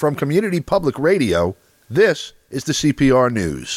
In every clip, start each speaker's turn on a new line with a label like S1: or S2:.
S1: From Community Public Radio, this is the CPR News.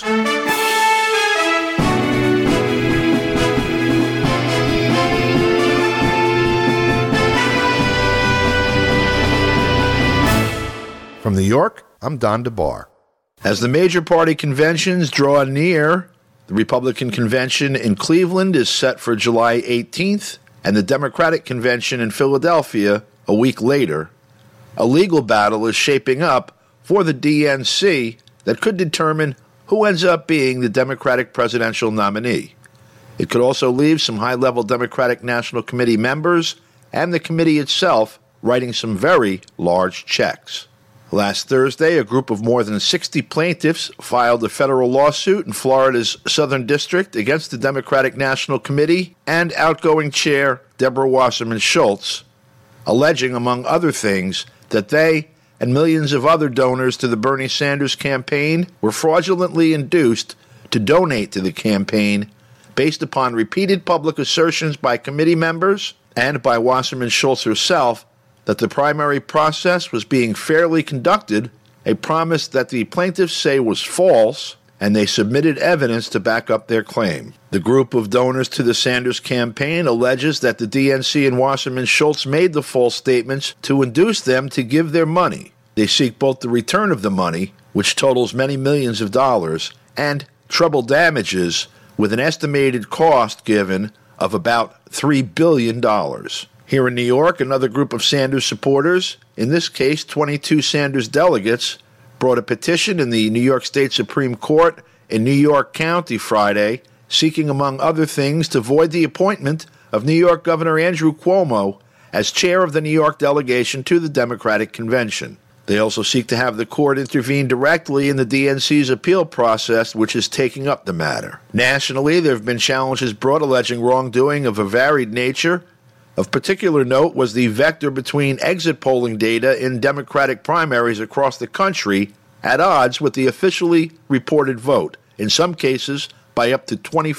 S1: From New York, I'm Don DeBar. As the major party conventions draw near, the Republican convention in Cleveland is set for July 18th, and the Democratic convention in Philadelphia a week later. A legal battle is shaping up for the DNC that could determine who ends up being the Democratic presidential nominee. It could also leave some high-level Democratic National Committee members and the committee itself writing some very large checks. Last Thursday, a group of more than 60 plaintiffs filed a federal lawsuit in Florida's Southern District against the Democratic National Committee and outgoing chair Deborah Wasserman Schultz, alleging, among other things, that they and millions of other donors to the Bernie Sanders campaign were fraudulently induced to donate to the campaign based upon repeated public assertions by committee members and by Wasserman Schultz herself that the primary process was being fairly conducted, a promise that the plaintiffs say was false, and they submitted evidence to back up their claim. The group of donors to the Sanders campaign alleges that the DNC and Wasserman Schultz made the false statements to induce them to give their money. They seek both the return of the money, which totals many millions of dollars, and treble damages with an estimated cost given of about $3 billion. Here in New York, another group of Sanders supporters, in this case 22 Sanders delegates, brought a petition in the New York State Supreme Court in New York County Friday, seeking, among other things, to void the appointment of New York Governor Andrew Cuomo as chair of the New York delegation to the Democratic Convention. They also seek to have the court intervene directly in the DNC's appeal process, which is taking up the matter. Nationally, there have been challenges brought alleging wrongdoing of a varied nature. Of particular note was the vector between exit polling data in Democratic primaries across the country at odds with the officially reported vote, in some cases by up to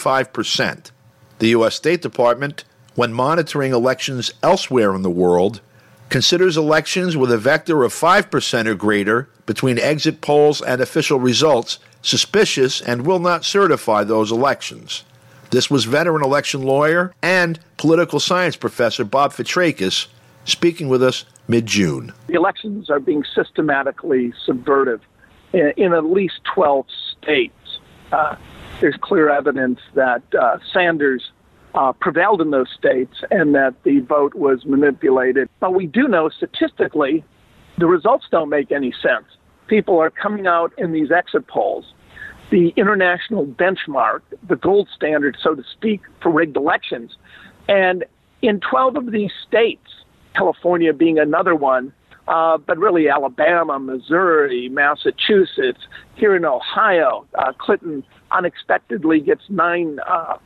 S1: 25%. The U.S. State Department, when monitoring elections elsewhere in the world, considers elections with a vector of 5% or greater between exit polls and official results suspicious and will not certify those elections. This was veteran election lawyer and political science professor Bob Fitrakis speaking with us mid-June.
S2: The elections are being systematically subverted in at least 12 states. There's clear evidence that Sanders prevailed in those states and that the vote was manipulated. But we do know statistically the results don't make any sense. People are coming out in these exit polls. The international benchmark, the gold standard, so to speak, for rigged elections. And in 12 of these states, California being another one, but really Alabama, Missouri, Massachusetts, here in Ohio, Clinton unexpectedly gets 9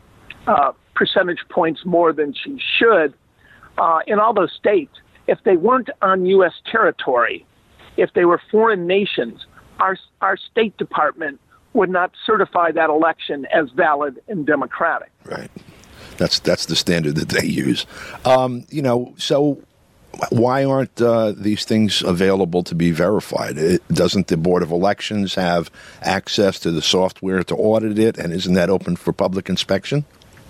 S2: percentage points more than she should. In all those states, if they weren't on U.S. territory, if they were foreign nations, our State Department would not certify that election as valid and democratic.
S1: Right. That's the standard that they use. So why aren't these things available to be verified? Doesn't the Board of Elections have access to the software to audit it, and isn't that open for public inspection?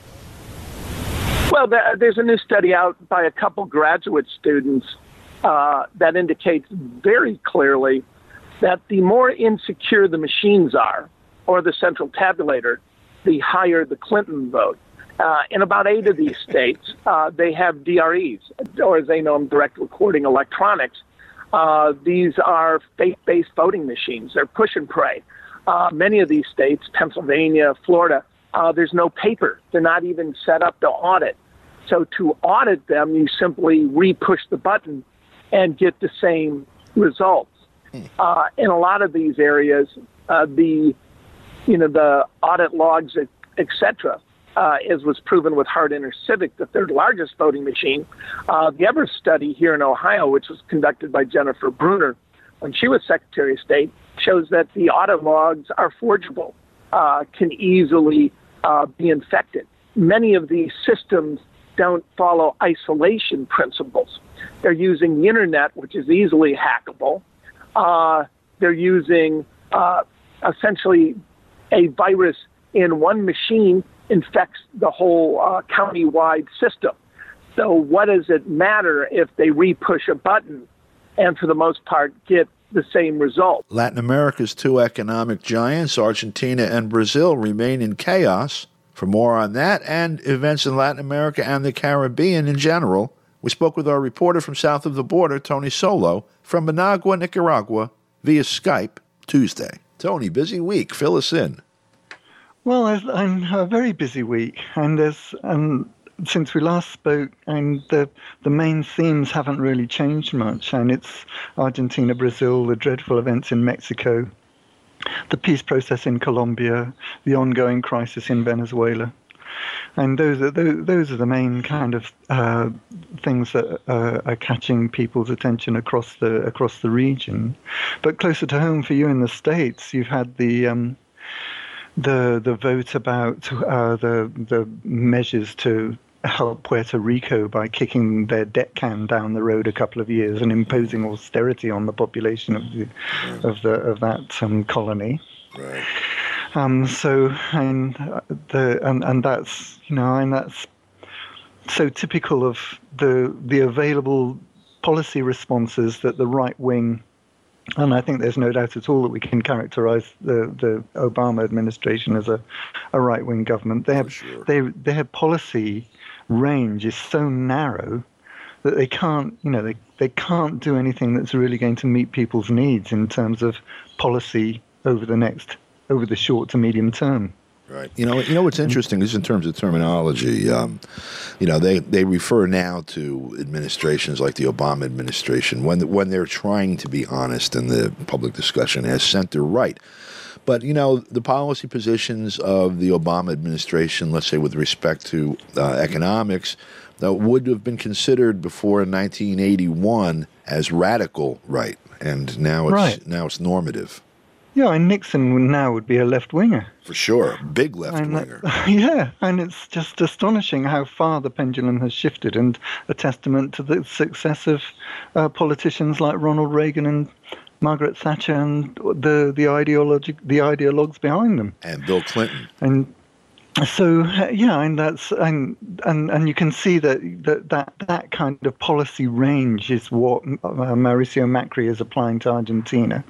S2: Well, there's a new study out by a couple graduate students that indicates very clearly that the more insecure the machines are, or the central tabulator, the higher the Clinton vote. In about 8 of these states, they have DREs, or as they know them, direct recording electronics. These are faith-based voting machines. They're push and pray. Many of these states, Pennsylvania, Florida, there's no paper. They're not even set up to audit. So to audit them, you simply re-push the button and get the same results. In a lot of these areas, the audit logs, et cetera, as was proven with Hart InterCivic, the third largest voting machine. The Everest study here in Ohio, which was conducted by Jennifer Bruner when she was Secretary of State, shows that the audit logs are forgeable, can easily be infected. Many of these systems don't follow isolation principles. They're using the internet, which is easily hackable. They're using essentially a virus in one machine infects the whole county-wide system. So what does it matter if they re-push a button and for the most part get the same result?
S1: Latin America's two economic giants, Argentina and Brazil, remain in chaos. For more on that and events in Latin America and the Caribbean in general, we spoke with our reporter from south of the border, Tony Solo, from Managua, Nicaragua, via Skype Tuesday. Tony, busy week. Fill us in.
S3: Well, I'm a very busy week, and since we last spoke, and the main themes haven't really changed much, and it's Argentina, Brazil, the dreadful events in Mexico, the peace process in Colombia, the ongoing crisis in Venezuela, and those are the main kind of things that are catching people's attention across the region. But closer to home for you in the States, you've had the vote about the measures to help Puerto Rico by kicking their debt can down the road a couple of years and imposing austerity on the population of that colony.
S1: Right.
S3: So that's that's so typical of the available policy responses that the right wing. And I think there's no doubt at all that we can characterize the Obama administration as a right-wing government. Their policy range is so narrow that they can't do anything that's really going to meet people's needs in terms of policy over the short to medium term.
S1: Right. You know what's interesting is in terms of terminology. They refer now to administrations like the Obama administration when they're trying to be honest in the public discussion as center right. But the policy positions of the Obama administration, let's say with respect to economics, would have been considered before in 1981 as radical right, and now it's normative.
S3: Yeah, and Nixon now would be a left-winger.
S1: For sure, big left-winger.
S3: And it's just astonishing how far the pendulum has shifted, and a testament to the success of politicians like Ronald Reagan and Margaret Thatcher and the ideologues behind them.
S1: And Bill Clinton.
S3: And so, and that's and you can see that kind of policy range is what Mauricio Macri is applying to Argentina.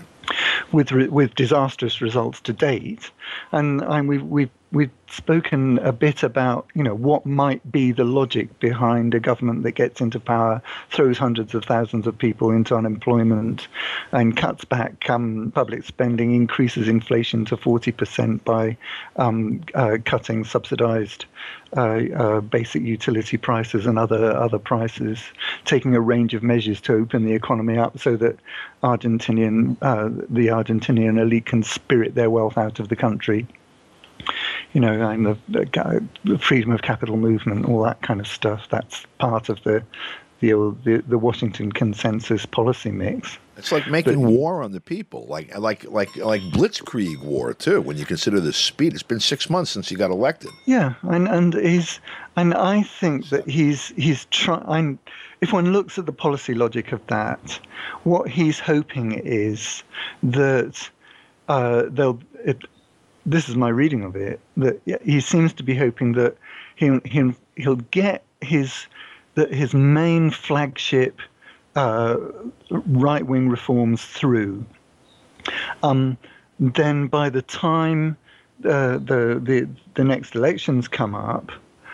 S3: With disastrous results to date, and we've spoken a bit about what might be the logic behind a government that gets into power, throws hundreds of thousands of people into unemployment, and cuts back public spending, increases inflation to 40% by cutting subsidized basic utility prices and other prices, taking a range of measures to open the economy up so that the Argentinian elite can spirit their wealth out of the country. And the freedom of capital movement, all that kind of stuff. That's part of the Washington consensus policy mix.
S1: It's like making war on the people, like blitzkrieg war too. When you consider the speed, it's been 6 months since he got elected.
S3: Yeah, and I think that he's trying. If one looks at the policy logic of that, what he's hoping is that this is my reading of it, that he seems to be hoping that he'll get his main flagship right-wing reforms through. Then by the time the next elections come up,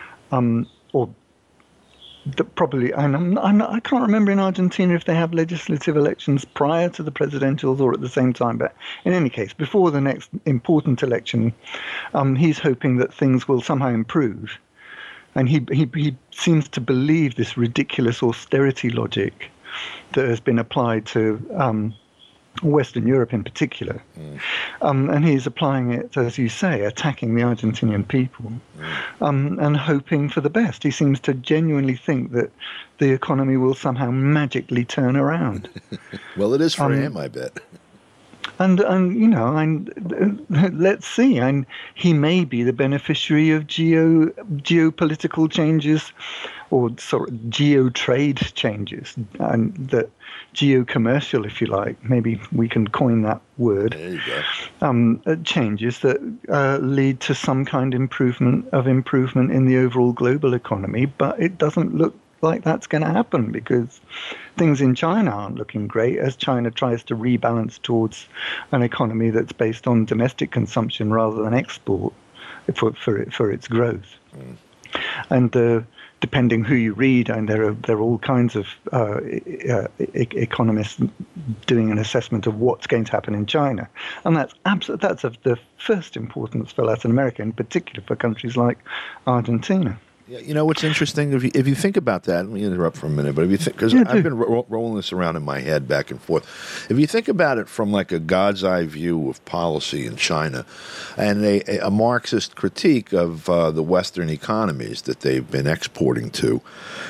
S3: probably, and I can't remember in Argentina if they have legislative elections prior to the presidentials or at the same time, but in any case, before the next important election, he's hoping that things will somehow improve. And he seems to believe this ridiculous austerity logic that has been applied to Western Europe in particular. And he's applying it, as you say, attacking the Argentinian people, and hoping for the best. He seems to genuinely think that the economy will somehow magically turn around.
S1: Well, it is for him, I bet.
S3: And let's see. And he may be the beneficiary of geopolitical changes or sort of geo-trade changes, and that geo-commercial, if you like, maybe we can coin that word,
S1: There you go.
S3: changes that lead to some kind of improvement in the overall global economy, but it doesn't look like that's going to happen because things in China aren't looking great as China tries to rebalance towards an economy that's based on domestic consumption rather than export for its growth. And depending who you read, and there are all kinds of economists doing an assessment of what's going to happen in China, and that's of the first importance for Latin America, in particular for countries like Argentina.
S1: Yeah, you know what's interesting? If you think about that, let me interrupt for a minute, but if you think, because I've been rolling this around in my head back and forth. If you think about it from like a God's eye view of policy in China, and a Marxist critique of the Western economies that they've been exporting to,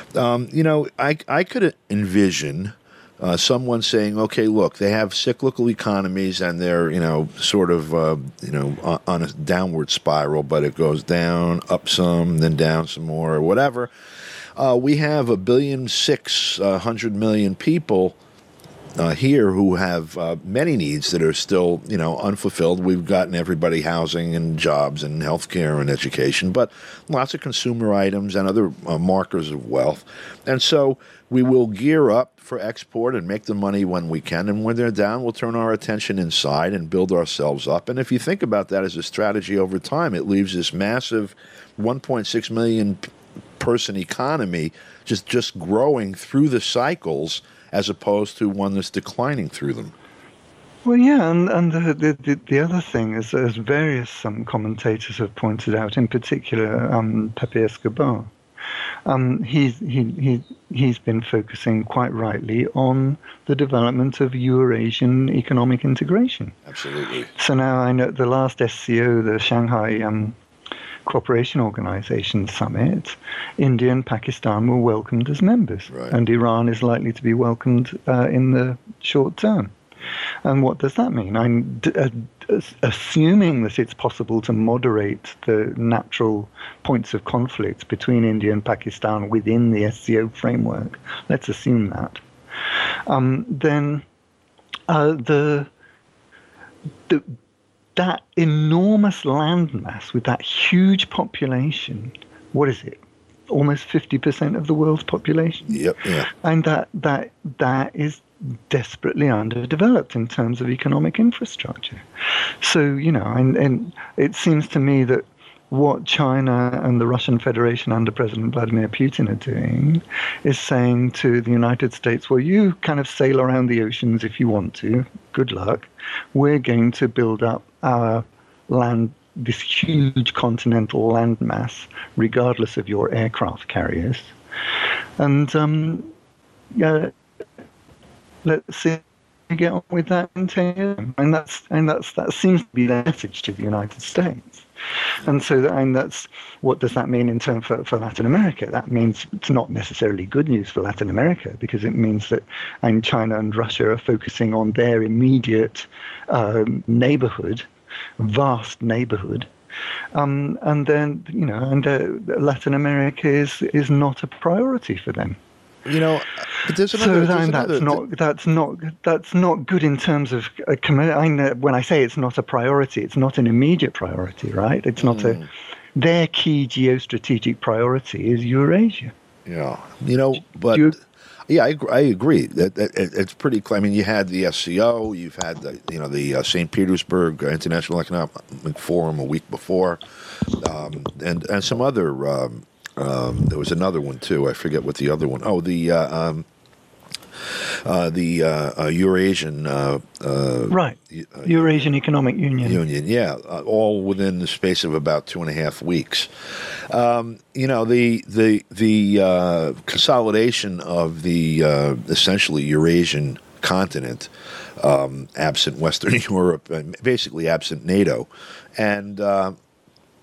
S1: I could envision someone saying, okay, look, they have cyclical economies and they're, sort of, on a downward spiral, but it goes down, up some, then down some more, or whatever. We have 1.6 billion people here who have many needs that are still, unfulfilled. We've gotten everybody housing and jobs and healthcare and education, but lots of consumer items and other markers of wealth. And so we will gear up for export and make the money when we can. And when they're down, we'll turn our attention inside and build ourselves up. And if you think about that as a strategy over time, it leaves this massive 1.6 million person economy just growing through the cycles as opposed to one that's declining through them.
S3: Well, yeah, and the other thing is, as various commentators have pointed out, in particular Pepe Escobar, he's been focusing quite rightly on the development of Eurasian economic integration.
S1: Absolutely.
S3: So now I know the last SCO, the Shanghai Cooperation Organization Summit, India and Pakistan were welcomed as members,
S1: right.
S3: And Iran is likely to be welcomed in the short term. And what does that mean? I'm assuming that it's possible to moderate the natural points of conflict between India and Pakistan within the SCO framework. Let's assume that. Then that enormous landmass with that huge population, what is it? Almost 50% of the world's population.
S1: Yep. Yeah.
S3: And that is desperately underdeveloped in terms of economic infrastructure. So, and it seems to me that what China and the Russian Federation under President Vladimir Putin are doing is saying to the United States, well, you kind of sail around the oceans if you want to. Good luck. We're going to build up our land, this huge continental landmass, regardless of your aircraft carriers. And let's see get on with that in 10 years. And that seems to be the message to the United States. And so, that's what does that mean in terms for Latin America? That means it's not necessarily good news for Latin America, because it means that China and Russia are focusing on their immediate neighborhood, vast neighborhood. And then, Latin America is not a priority for them.
S1: But there's another.
S3: That's not good in terms of when I say it's not a priority, it's not an immediate priority, right? It's not their key geostrategic priority is Eurasia.
S1: Yeah, I agree that it's pretty clear. I mean, you had the SCO, you've had the St. Petersburg International Economic Forum a week before, and some other. There was another one too. I forget what the other one. Oh, the Eurasian
S3: right, Eurasian Economic Union.
S1: Yeah, all within the space of about 2.5 weeks. The consolidation of the essentially Eurasian continent, absent Western Europe, basically absent NATO, and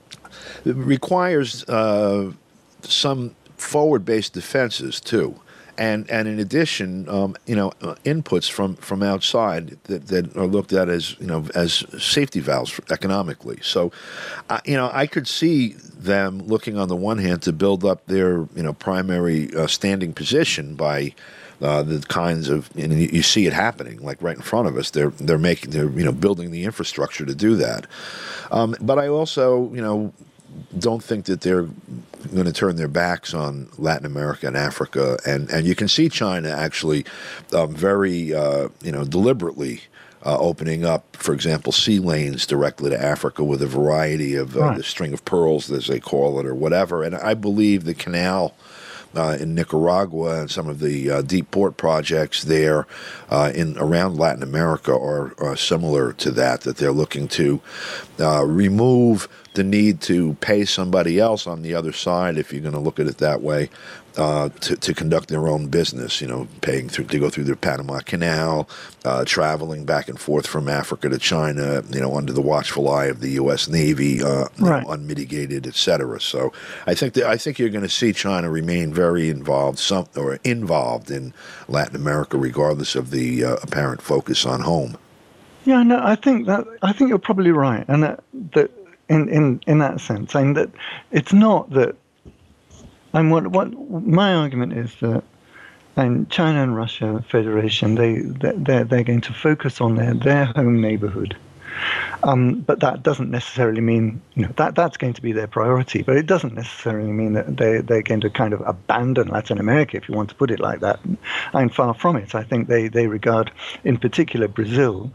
S1: it requires some forward-based defenses too. and in addition, inputs from outside that are looked at as as safety valves economically. So, I could see them looking on the one hand to build up their primary standing position by the kinds of, and you see it happening like right in front of us. They're building the infrastructure to do that. But I also don't think that they're going to turn their backs on Latin America and Africa, and you can see China actually very deliberately opening up, for example, sea lanes directly to Africa with a variety of the string of pearls, as they call it, or whatever. And I believe the canal in Nicaragua and some of the deep port projects there in around Latin America are similar to that they're looking to remove the need to pay somebody else on the other side, if you're going to look at it that way, to conduct their own business, paying to go through the Panama Canal, traveling back and forth from Africa to China, under the watchful eye of the U.S. Navy, unmitigated, et cetera. So I think you're going to see China remain very involved in Latin America, regardless of the apparent focus on home.
S3: Yeah, no, I think you're probably right, and that in that sense, and that it's not that. And what my argument is that, and China and Russia Federation, they're going to focus on their home neighborhood, but that doesn't necessarily mean that's going to be their priority. But it doesn't necessarily mean that they're going to kind of abandon Latin America, if you want to put it like that. I'm far from it. I think they regard, in particular, Brazil.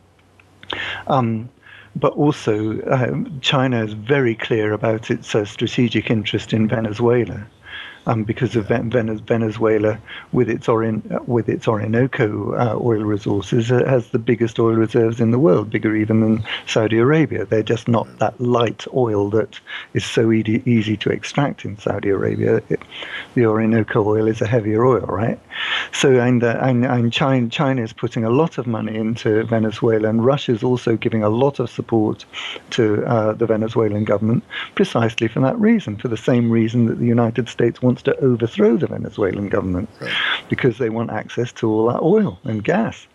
S3: But also, China is very clear about its strategic interest in Venezuela. Because of Venezuela, with its Orinoco oil resources, has the biggest oil reserves in the world, bigger even than Saudi Arabia. They're just not that light oil that is so easy to extract in Saudi Arabia. The Orinoco oil is a heavier oil, right? So, and China is putting a lot of money into Venezuela, and Russia is also giving a lot of support to the Venezuelan government, precisely for that reason, for the same reason that the United States wants to overthrow the Venezuelan government, because they want access to all that oil and gas.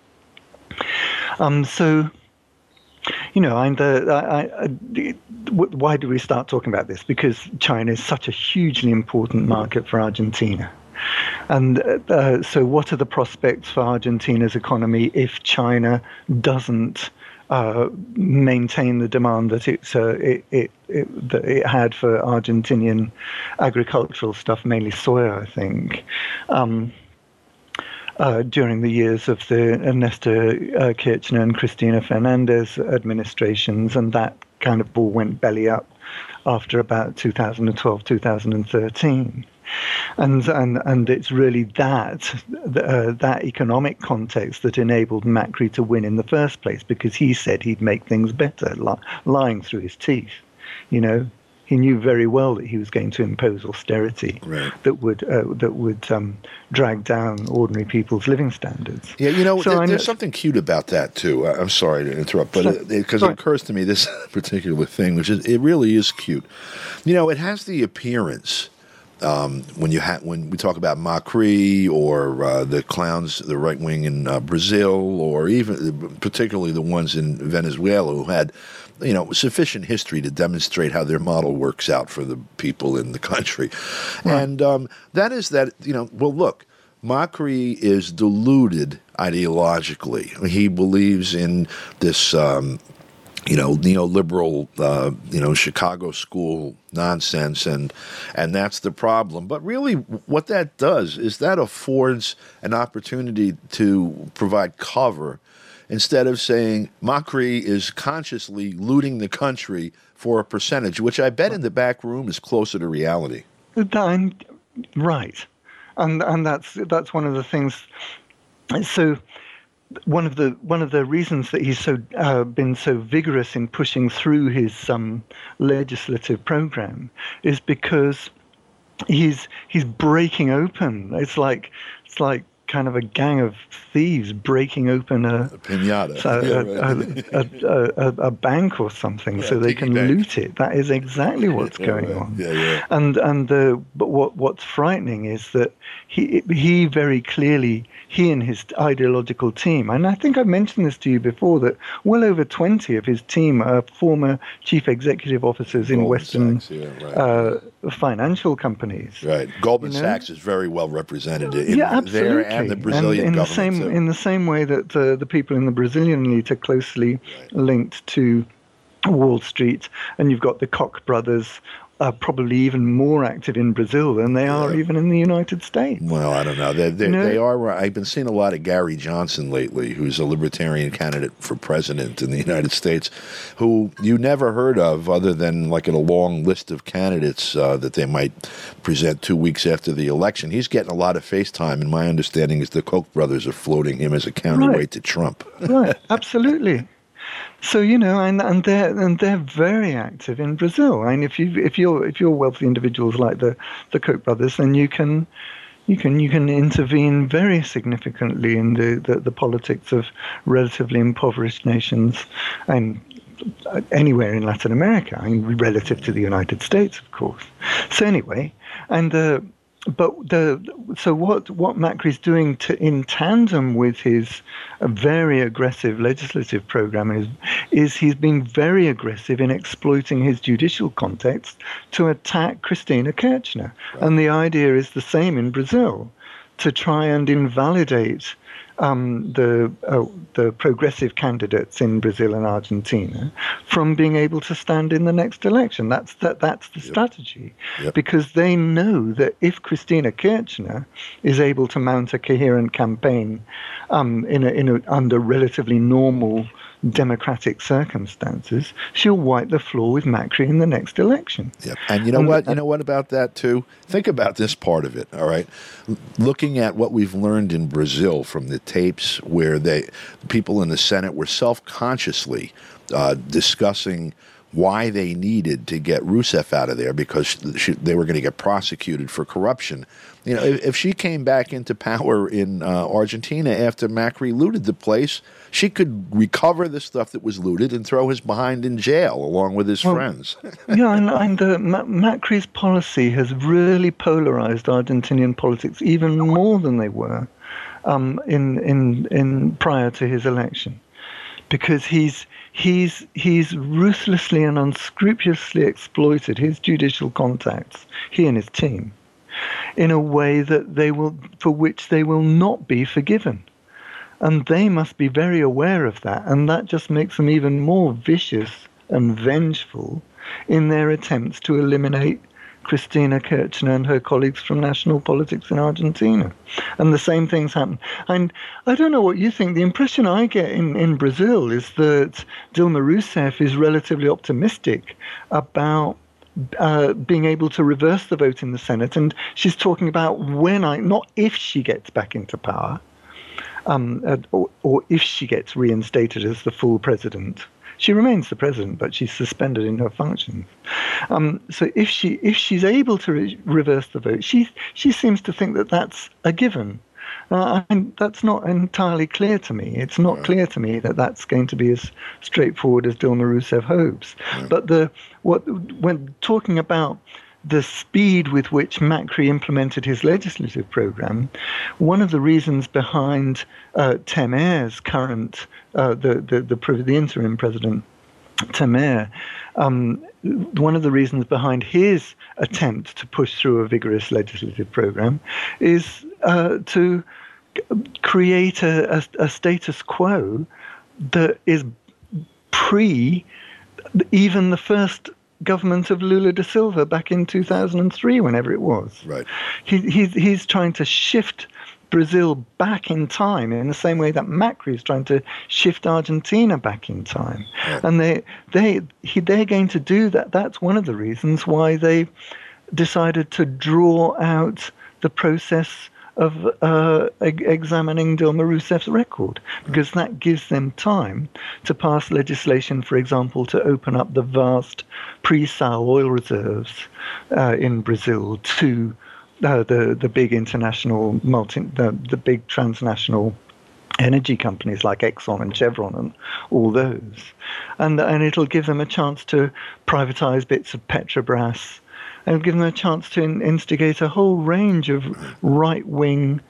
S3: Why do we start talking about this? Because China is such a hugely important market for Argentina. And so what are the prospects for Argentina's economy if China doesn't maintain the demand that it had for Argentinian agricultural stuff, mainly soya, I think, during the years of the Nestor Kirchner and Cristina Fernandez administrations, and that kind of all went belly up after about 2012, 2013. And it's really that economic context that enabled Macri to win in the first place, because he said he'd make things better, lying through his teeth. He knew very well that he was going to impose austerity that would drag down ordinary people's living standards.
S1: Yeah, there's something cute about that too. I'm sorry to interrupt, but because it occurs to me this particular thing, which is it really is cute. It has the appearance. When we talk about Macri or the clowns, the right wing in Brazil, or even particularly the ones in Venezuela who had, sufficient history to demonstrate how their model works out for the people in the country, and that is that well, look, Macri is deluded ideologically. He believes in this. Neoliberal, Chicago school nonsense, and that's the problem. But really, what that does is that affords an opportunity to provide cover, instead of saying Macri is consciously looting the country for a percentage, which I bet in the back room is closer to reality.
S3: Right, and that's one of the things. So. One of the reasons that he's been so vigorous in pushing through his legislative program is because he's breaking open. It's like kind of a gang of thieves breaking open a
S1: pinata,
S3: a bank or something, so they can
S1: bank.
S3: loot it. That is exactly what's going on.
S1: Yeah.
S3: But what's frightening is that he very clearly, he and his ideological team, and I think I mentioned this to you before, that well over 20 of his team are former chief executive officers in Western financial companies.
S1: Right. Goldman Sachs is very well represented
S3: absolutely.
S1: there, and the Brazilian government.
S3: In the same way that the people in the Brazilian elite are closely linked to Wall Street, and you've got the Koch brothers, probably even more active in Brazil than they are even in the United States.
S1: Well, I don't know. They are. I've been seeing a lot of Gary Johnson lately, who's a libertarian candidate for president in the United States, who you never heard of other than like in a long list of candidates that they might present 2 weeks after the election. He's getting a lot of face time, and my understanding is the Koch brothers are floating him as a counterweight to Trump.
S3: Right, absolutely. So and they're very active in Brazil. I mean, if you're wealthy individuals like the Koch brothers, then you can intervene very significantly in the politics of relatively impoverished nations, and anywhere in Latin America. I mean, relative to the United States, of course. So anyway, so what Macri's doing in tandem with his very aggressive legislative program is he's been very aggressive in exploiting his judicial context to attack Cristina Kirchner. Right. And the idea is the same in Brazil, to try and invalidate the progressive candidates in Brazil and Argentina from being able to stand in the next election. That's the strategy, because they know that if Cristina Kirchner is able to mount a coherent campaign under relatively normal democratic circumstances, she'll wipe the floor with Macri in the next election.
S1: Yep. And you know what? You know what about that too? Think about this part of it. All right, looking at what we've learned in Brazil from the tapes, where people in the Senate were self-consciously discussing why they needed to get Rousseff out of there because they were going to get prosecuted for corruption. You know, if she came back into power in Argentina after Macri looted the place, she could recover the stuff that was looted and throw his behind in jail along with his friends.
S3: Macri's policy has really polarized Argentinian politics even more than they were in prior to his election, because he's ruthlessly and unscrupulously exploited his judicial contacts, he and his team, in a way that for which they will not be forgiven. And they must be very aware of that, and that just makes them even more vicious and vengeful in their attempts to eliminate Cristina Kirchner and her colleagues from national politics in Argentina. And the same things happen. And I don't know what you think. The impression I get in Brazil is that Dilma Rousseff is relatively optimistic about being able to reverse the vote in the Senate. And she's talking about not if she gets back into power, or if she gets reinstated as the full president. She remains the president, but she's suspended in her functions. So if she's able to reverse the vote, she seems to think that that's a given. And that's not entirely clear to me. It's not clear to me that that's going to be as straightforward as Dilma Rousseff hopes. But when talking about the speed with which Macri implemented his legislative program, one of the reasons behind Temer's current, the interim president, Temer, one of the reasons behind his attempt to push through a vigorous legislative program is to create a status quo that is pre even the first government of Lula da Silva back in 2003, whenever it was.
S1: Right.
S3: He's trying to shift Brazil back in time in the same way that Macri is trying to shift Argentina back in time. Right. And they're going to do that. That's one of the reasons why they decided to draw out the process of examining Dilma Rousseff's record, because that gives them time to pass legislation, for example, to open up the vast pre-sal oil reserves in Brazil to the big international the big transnational energy companies like Exxon and Chevron and all those, and it'll give them a chance to privatize bits of Petrobras, and it'll give them a chance to instigate a whole range of right-wing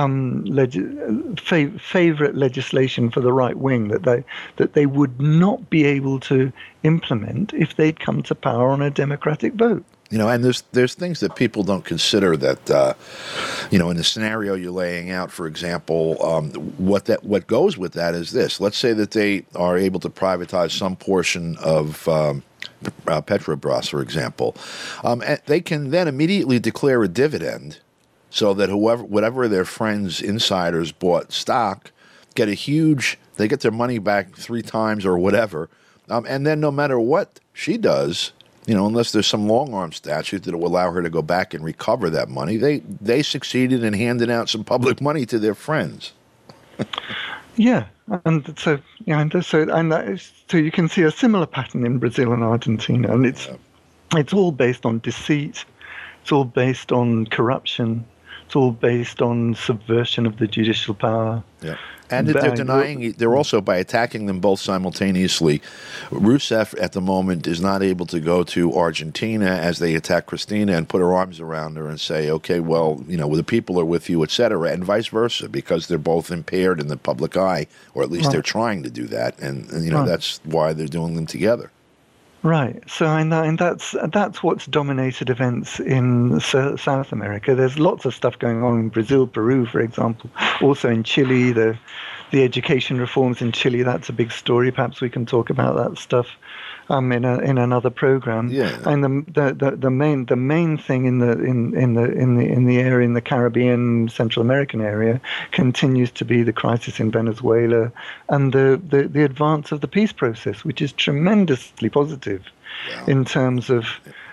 S3: favorite legislation for the right wing that they would not be able to implement if they'd come to power on a democratic vote.
S1: And there's things that people don't consider that, in the scenario you're laying out, for example, what goes with that is this. Let's say that they are able to privatize some portion of Petrobras, for example. And they can then immediately declare a dividend so that whatever their friends, insiders bought stock, they get their money back 3 times or whatever. And then no matter what she does, unless there's some long-arm statute that will allow her to go back and recover that money, they succeeded in handing out some public money to their friends.
S3: Yeah, so you can see a similar pattern in Brazil and Argentina, and it's all based on deceit, it's all based on corruption, it's all based on subversion of the judicial power.
S1: Yeah. And they're denying, they're also, by attacking them both simultaneously. Rousseff at the moment is not able to go to Argentina as they attack Cristina and put her arms around her and say, okay, well, the people are with you, et cetera, and vice versa, because they're both impaired in the public eye, or at least they're trying to do that. And that's why they're doing them together.
S3: Right. So, and that's what's dominated events in South America. There's lots of stuff going on in Brazil, Peru, for example. Also in Chile, the education reforms in Chile. That's a big story. Perhaps we can talk about that stuff in another program.
S1: Yeah.
S3: And the main thing in the area, in the Caribbean, Central American area, continues to be the crisis in Venezuela and the advance of the peace process, which is tremendously positive in terms of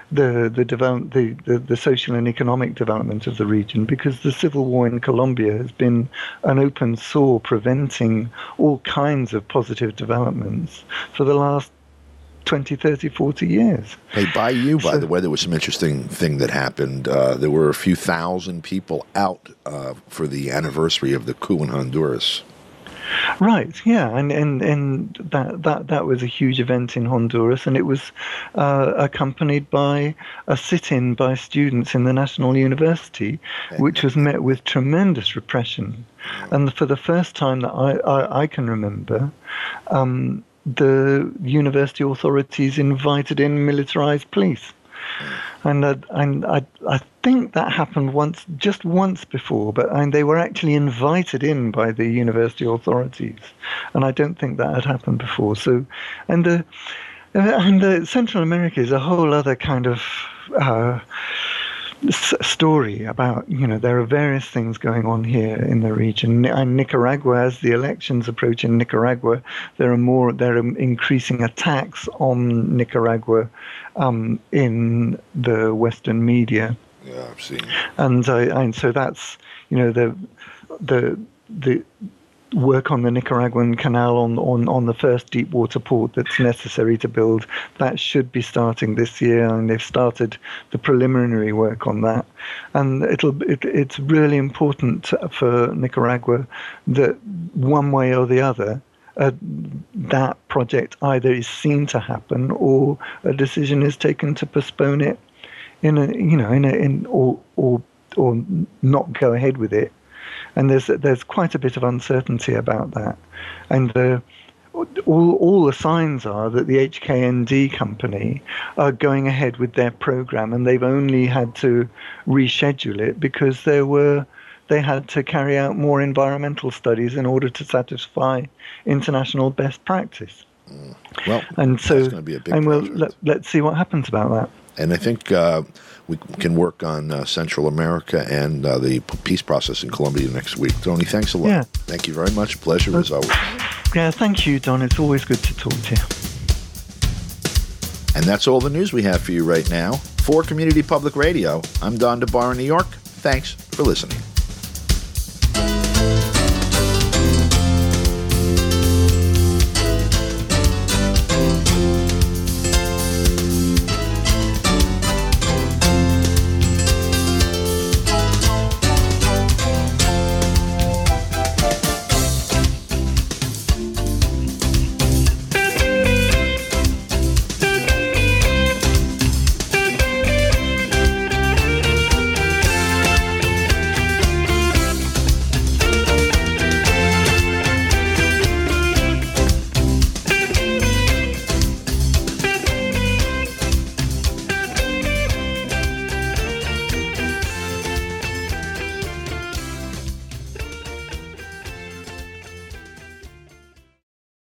S3: the social and economic development of the region, because the civil war in Colombia has been an open sore preventing all kinds of positive developments for the last 20, 30, 40 years.
S1: Hey, by the way, there was some interesting thing that happened. There were a few thousand people out for the anniversary of the coup in Honduras.
S3: Right, yeah, and that was a huge event in Honduras, and it was accompanied by a sit-in by students in the National University, which was met with tremendous repression. And for the first time that I can remember, the university authorities invited in militarized police. And I think that happened just once before, but they were actually invited in by the university authorities, and I don't think that had happened before. So, and Central America is a whole other kind of story about, there are various things going on here in the region. And Nicaragua, as the elections approach in Nicaragua, there are increasing attacks on Nicaragua in the Western media.
S1: Yeah, I've seen.
S3: And so that's, the work on the Nicaraguan canal on the first deep water port that's necessary to build, that should be starting this year, and they've started the preliminary work on that. And it's really important for Nicaragua that one way or the other that project either is seen to happen or a decision is taken to postpone it or not go ahead with it. And there's quite a bit of uncertainty about that, and all the signs are that the HKND company are going ahead with their program, and they've only had to reschedule it because they had to carry out more environmental studies in order to satisfy international best practice.
S1: Well,
S3: and so
S1: that's going to be a big
S3: let's see what happens about that.
S1: And I think we can work on Central America and the peace process in Colombia next week. Tony, thanks a lot.
S3: Yeah.
S1: Thank you very much. Pleasure as always.
S3: Yeah, thank you, Don. It's always good to talk to you.
S1: And that's all the news we have for you right now. For Community Public Radio, I'm Don DeBar in New York. Thanks for listening.